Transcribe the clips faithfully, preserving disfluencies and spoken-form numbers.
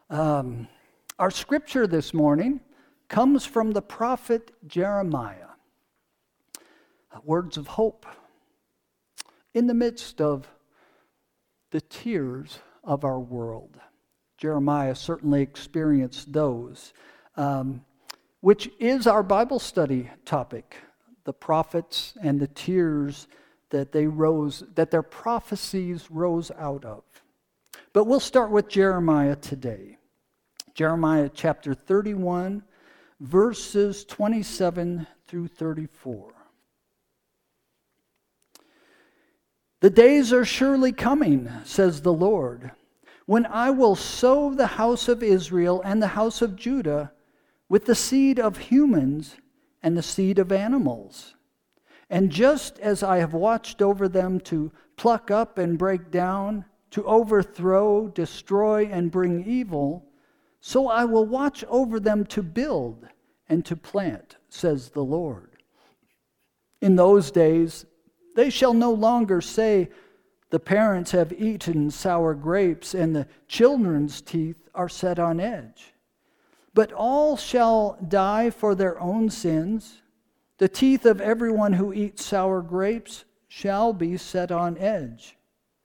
Um, our scripture this morning comes from the prophet Jeremiah. Words of hope in the midst of the tears of our world. Jeremiah certainly experienced those, um, which is our Bible study topic, the prophets and the tears that they rose, that their prophecies rose out of. But we'll start with Jeremiah today. Jeremiah chapter thirty-one, verses twenty-seven through thirty-four. The days are surely coming, says the Lord, when I will sow the house of Israel and the house of Judah with the seed of humans and the seed of animals. And just as I have watched over them to pluck up and break down, to overthrow, destroy, and bring evil, so I will watch over them to build and to plant, says the Lord. In those days, they shall no longer say, the parents have eaten sour grapes and the children's teeth are set on edge. But all shall die for their own sins. The teeth of everyone who eats sour grapes shall be set on edge.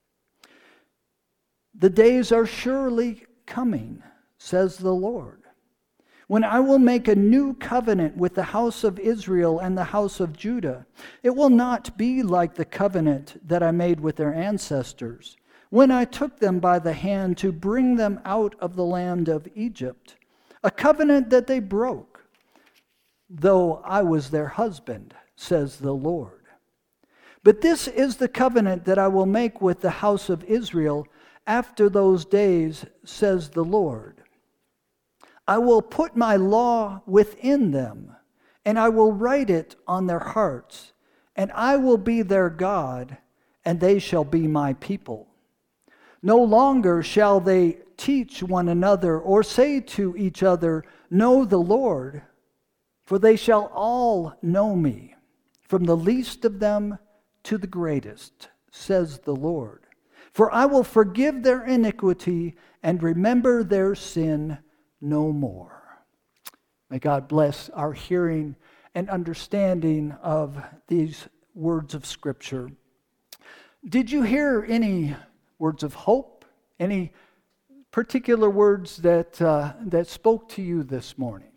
The days are surely coming, says the Lord, when I will make a new covenant with the house of Israel and the house of Judah. It will not be like the covenant that I made with their ancestors, when I took them by the hand to bring them out of the land of Egypt, a covenant that they broke, though I was their husband, says the Lord. But this is the covenant that I will make with the house of Israel after those days, says the Lord. I will put my law within them, and I will write it on their hearts, and I will be their God, and they shall be my people. No longer shall they teach one another or say to each other, know the Lord, for they shall all know me, from the least of them to the greatest, says the Lord. For I will forgive their iniquity and remember their sin no more. May God bless our hearing and understanding of these words of Scripture. Did you hear any words of hope? Any particular words that uh, that spoke to you this morning?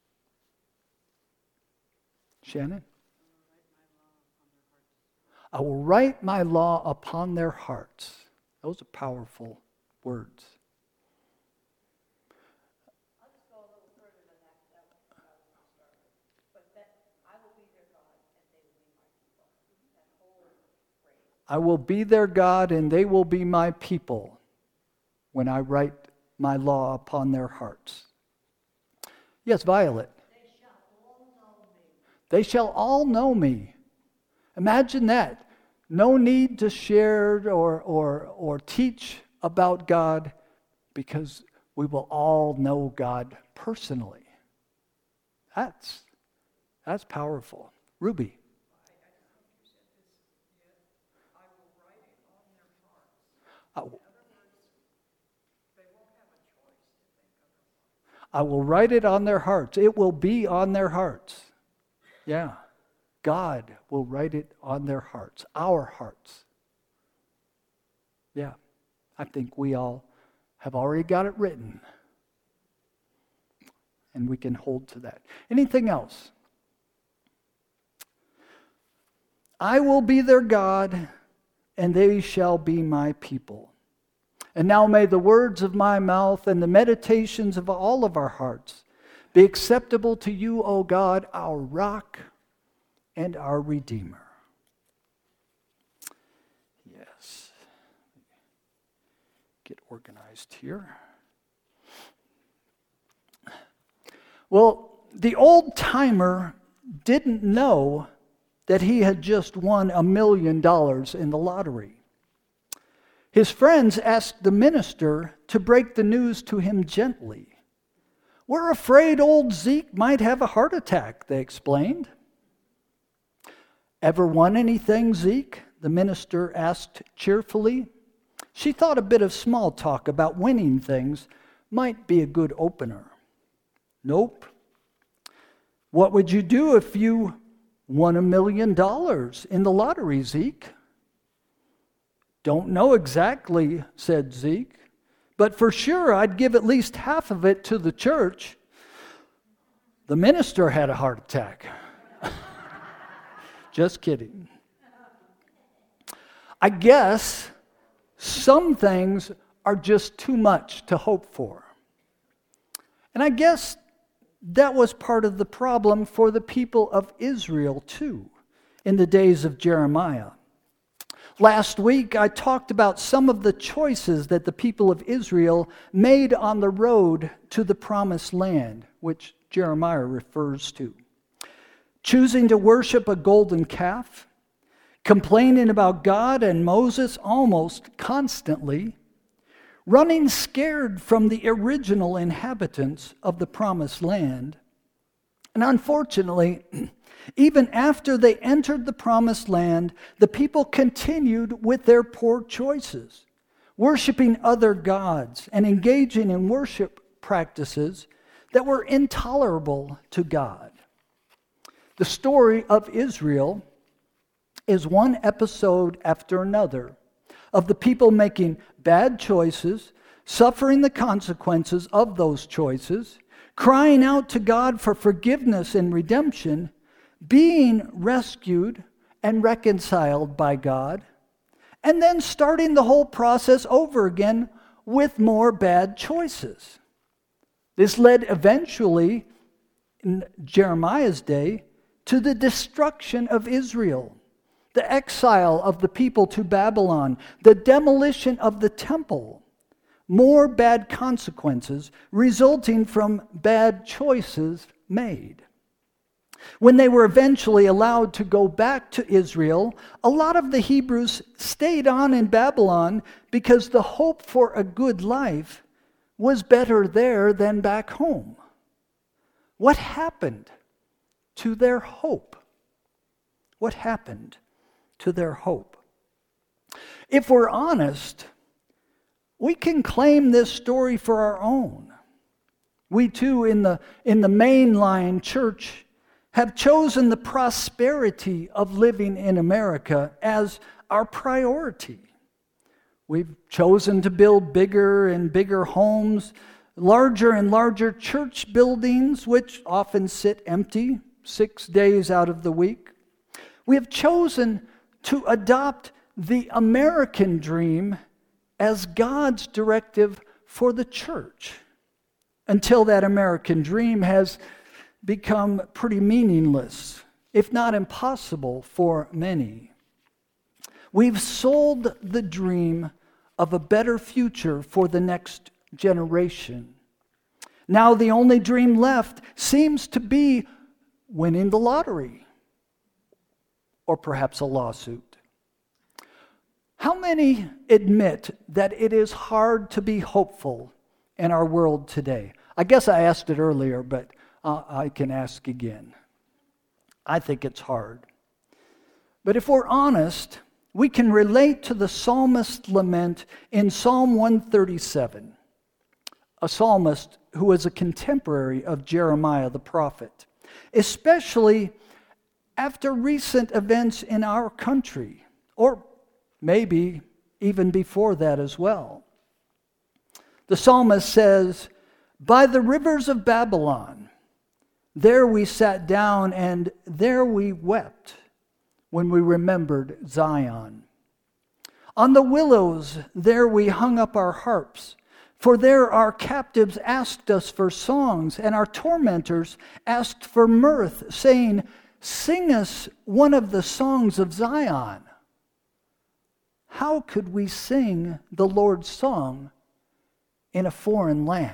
Shannon? I will write my law upon their hearts. Those are powerful words. I will be their God, and they will be my people when I write my law upon their hearts. Yes, Violet. They shall all know me. They shall all know me. Imagine that. No need to share or, or, or teach about God, because we will all know God personally. That's, that's powerful. Ruby. I will, I will write it on their hearts. It will be on their hearts. Yeah. God will write it on their hearts, our hearts. Yeah. I think we all have already got it written. And we can hold to that. Anything else? I will be their God, and they shall be my people. And now may the words of my mouth and the meditations of all of our hearts be acceptable to you, O God, our rock and our Redeemer. Yes. Get organized here. Well, the old timer didn't know that he had just won a million dollars in the lottery. His friends asked the minister to break the news to him gently. We're afraid old Zeke might have a heart attack, they explained. Ever won anything, Zeke? The minister asked cheerfully. She thought a bit of small talk about winning things might be a good opener. Nope. What would you do if you won a million dollars in the lottery, Zeke? Don't know exactly, said Zeke, but for sure I'd give at least half of it to the church. The minister had a heart attack. Just kidding. I guess some things are just too much to hope for. And I guess that was part of the problem for the people of Israel too, in the days of Jeremiah. Last week, I talked about some of the choices that the people of Israel made on the road to the promised land, which Jeremiah refers to. Choosing to worship a golden calf, complaining about God and Moses almost constantly, running scared from the original inhabitants of the promised land. And unfortunately, even after they entered the promised land, the people continued with their poor choices, worshiping other gods and engaging in worship practices that were intolerable to God. The story of Israel is one episode after another of the people making bad choices, suffering the consequences of those choices, crying out to God for forgiveness and redemption, being rescued and reconciled by God, and then starting the whole process over again with more bad choices. This led eventually, in Jeremiah's day, to the destruction of Israel, the exile of the people to Babylon, the demolition of the temple, more bad consequences resulting from bad choices made. When they were eventually allowed to go back to Israel, a lot of the Hebrews stayed on in Babylon because the hope for a good life was better there than back home. What happened to their hope? What happened to their hope? If we're honest, we can claim this story for our own. We too, in the, in the mainline church, have chosen the prosperity of living in America as our priority. We've chosen to build bigger and bigger homes, larger and larger church buildings, which often sit empty six days out of the week. We have chosen to adopt the American dream as God's directive for the church, until that American dream has become pretty meaningless, if not impossible for many. We've sold the dream of a better future for the next generation. Now the only dream left seems to be winning the lottery, or perhaps a lawsuit. How many admit that it is hard to be hopeful in our world today? I guess I asked it earlier, but uh, I can ask again. I think it's hard. But if we're honest, we can relate to the psalmist's lament in Psalm one thirty-seven, a psalmist who was a contemporary of Jeremiah the prophet, especially after recent events in our country, or maybe even before that as well. The psalmist says, "By the rivers of Babylon, there we sat down and there we wept when we remembered Zion. On the willows there we hung up our harps, for there our captives asked us for songs, and our tormentors asked for mirth, saying, 'Sing us one of the songs of Zion.' How could we sing the Lord's song in a foreign land?"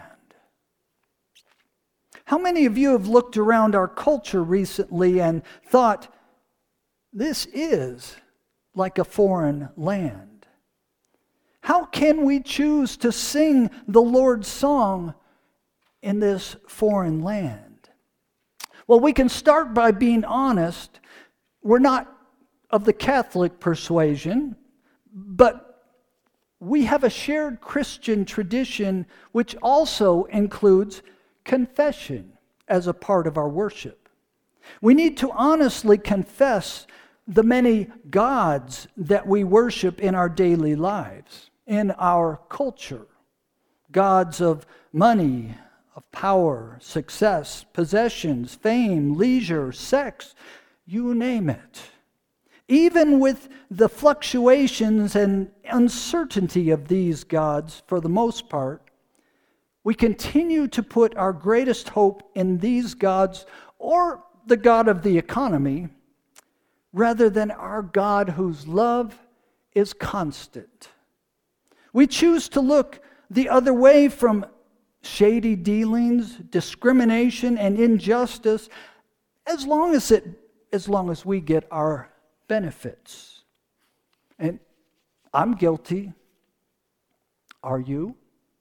How many of you have looked around our culture recently and thought, this is like a foreign land? How can we choose to sing the Lord's song in this foreign land? Well, we can start by being honest. We're not of the Catholic persuasion, but we have a shared Christian tradition which also includes confession as a part of our worship. We need to honestly confess the many gods that we worship in our daily lives, in our culture. Gods of money, of power, success, possessions, fame, leisure, sex, you name it. Even with the fluctuations and uncertainty of these gods, for the most part, we continue to put our greatest hope in these gods or the God of the economy, rather than our God whose love is constant. We choose to look the other way from shady dealings, discrimination, and injustice, as long as it, as long as we get our benefits. And I'm guilty. Are you?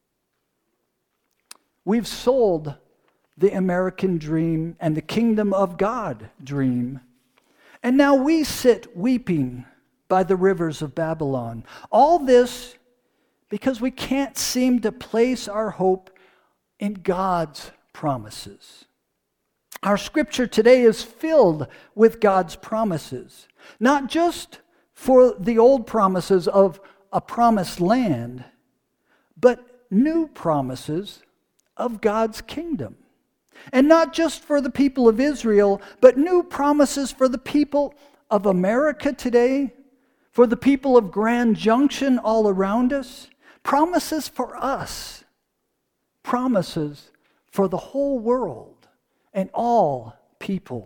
We've sold the American dream and the kingdom of God dream. And now we sit weeping by the rivers of Babylon. All this because we can't seem to place our hope in God's promises. Our scripture today is filled with God's promises, not just for the old promises of a promised land, but new promises of God's kingdom. And not just for the people of Israel, but new promises for the people of America today, for the people of Grand Junction all around us, promises for us, promises for the whole world and all people.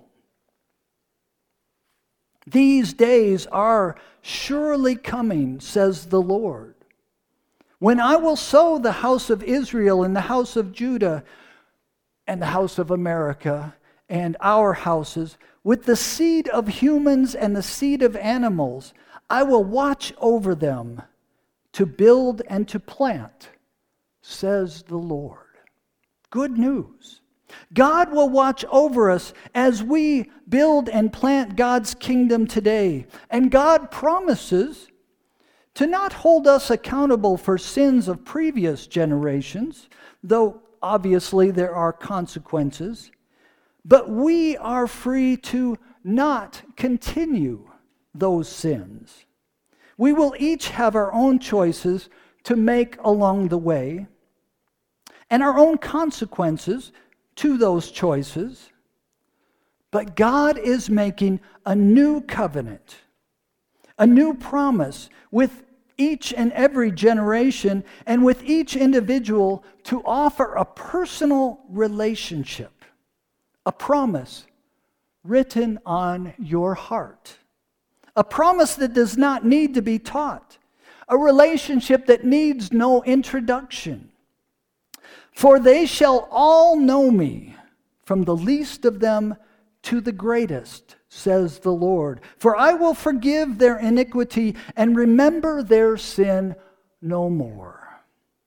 These days are surely coming, says the Lord, when I will sow the house of Israel and the house of Judah and the house of America and our houses with the seed of humans and the seed of animals. I will watch over them to build and to plant, says the Lord. Good news. God will watch over us as we build and plant God's kingdom today. And God promises to not hold us accountable for sins of previous generations, though obviously there are consequences, but we are free to not continue those sins. We will each have our own choices to make along the way, and our own consequences to those choices. But God is making a new covenant, a new promise with each and every generation and with each individual to offer a personal relationship, a promise written on your heart, a promise that does not need to be taught, a relationship that needs no introduction. For they shall all know me, from the least of them to the greatest, says the Lord. For I will forgive their iniquity and remember their sin no more.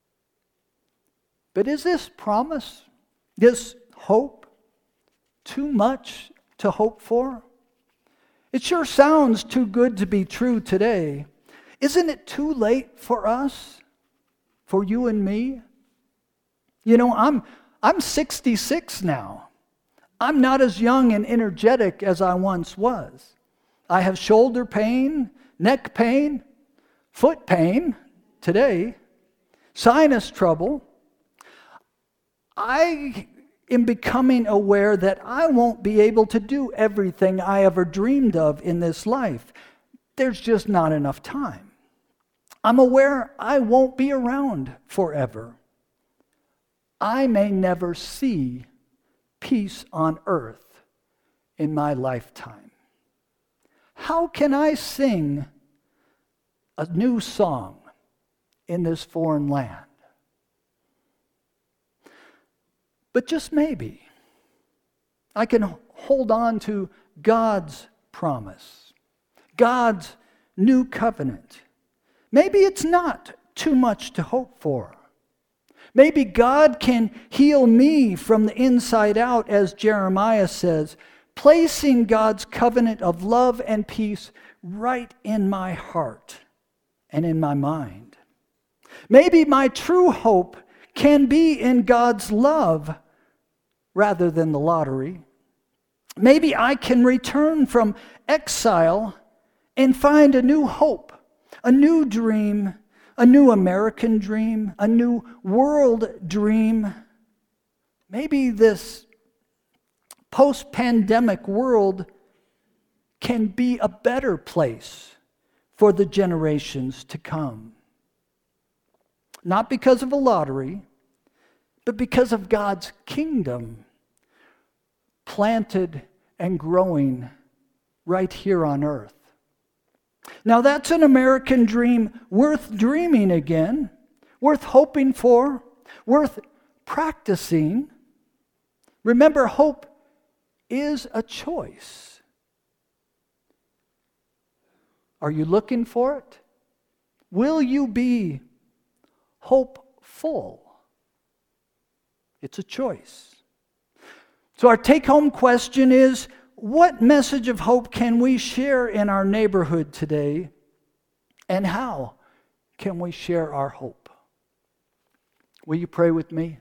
But is this promise, this hope, too much to hope for? It sure sounds too good to be true today. Isn't it too late for us, for you and me? You know, I'm I'm sixty-six now. I'm not as young and energetic as I once was. I have shoulder pain, neck pain, foot pain today, sinus trouble. I am becoming aware that I won't be able to do everything I ever dreamed of in this life. There's just not enough time. I'm aware I won't be around forever. I may never see peace on earth in my lifetime. How can I sing a new song in this foreign land? But just maybe, I can hold on to God's promise, God's new covenant. Maybe it's not too much to hope for. Maybe God can heal me from the inside out, as Jeremiah says, placing God's covenant of love and peace right in my heart and in my mind. Maybe my true hope can be in God's love rather than the lottery. Maybe I can return from exile and find a new hope, a new dream, a new American dream, a new world dream. Maybe this post-pandemic world can be a better place for the generations to come. Not because of a lottery, but because of God's kingdom planted and growing right here on earth. Now that's an American dream worth dreaming again, worth hoping for, worth practicing. Remember, hope is a choice. Are you looking for it? Will you be hopeful? It's a choice. So our take-home question is, what message of hope can we share in our neighborhood today? And how can we share our hope? Will you pray with me?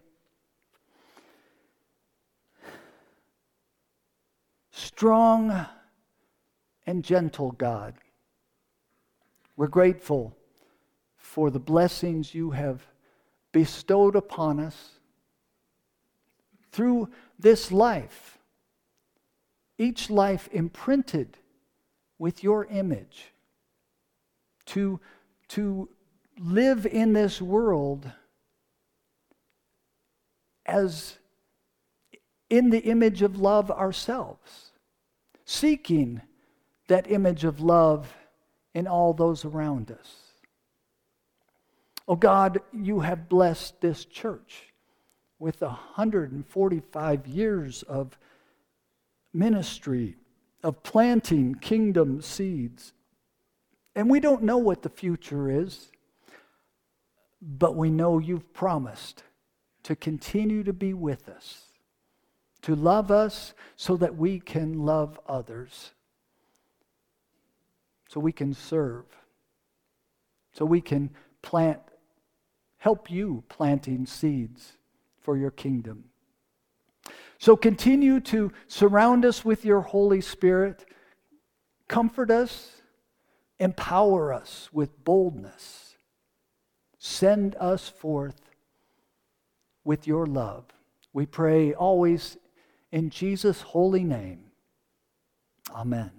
Strong and gentle God, we're grateful for the blessings you have bestowed upon us through this life, each life imprinted with your image, to, to live in this world as in the image of love ourselves, seeking that image of love in all those around us. Oh God, you have blessed this church with one hundred forty-five years of ministry, of planting kingdom seeds. And we don't know what the future is, but we know you've promised to continue to be with us, to love us so that we can love others, so we can serve, so we can plant, help you planting seeds for your kingdom. So continue to surround us with your Holy Spirit, comfort us, empower us with boldness, send us forth with your love. We pray always in Jesus' holy name. Amen.